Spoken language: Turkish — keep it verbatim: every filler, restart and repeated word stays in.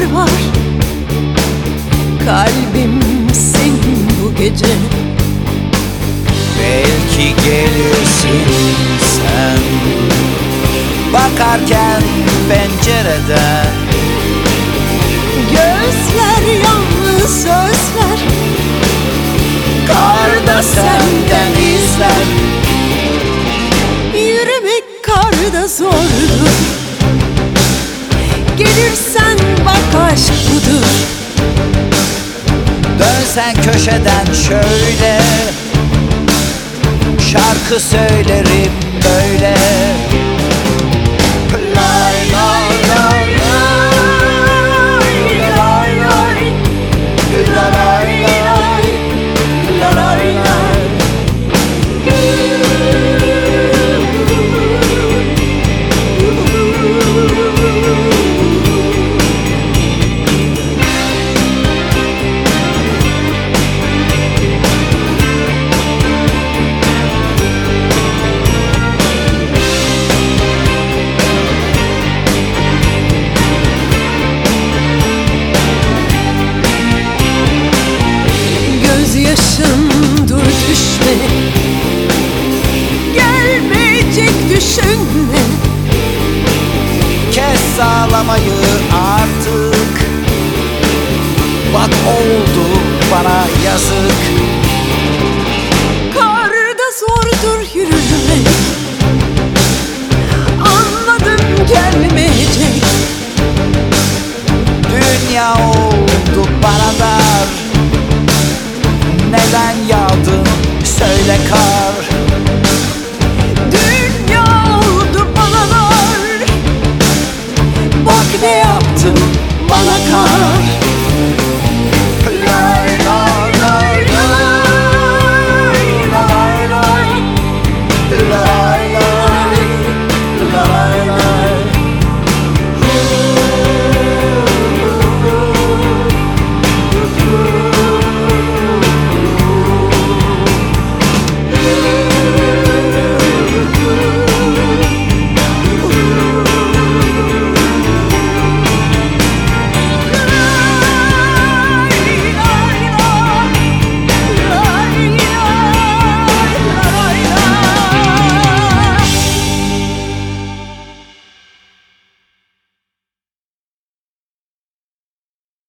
var. Kalbim senin bu gece. Belki gelirsin sen bakarken pencereden. Gözler yalnız sözler, Karda senden izler. yürümek karda zordur. Gelirsen bak aşk budur. Dönsen köşeden şöyle, şarkı söylerim böyle. Lay lay lay lay, lay lay, lay lay, lay lay. Yaşım dur düşme, gelmeyecek düşünme. Kes ağlamayı artık, bak oldu bana yazık. Karda zordur yürümek, anladım gelmeyecek. Dünya oldu bana dar, neden yağdın söyle kar. Dünya oldu bana dar, Bak ne yaptım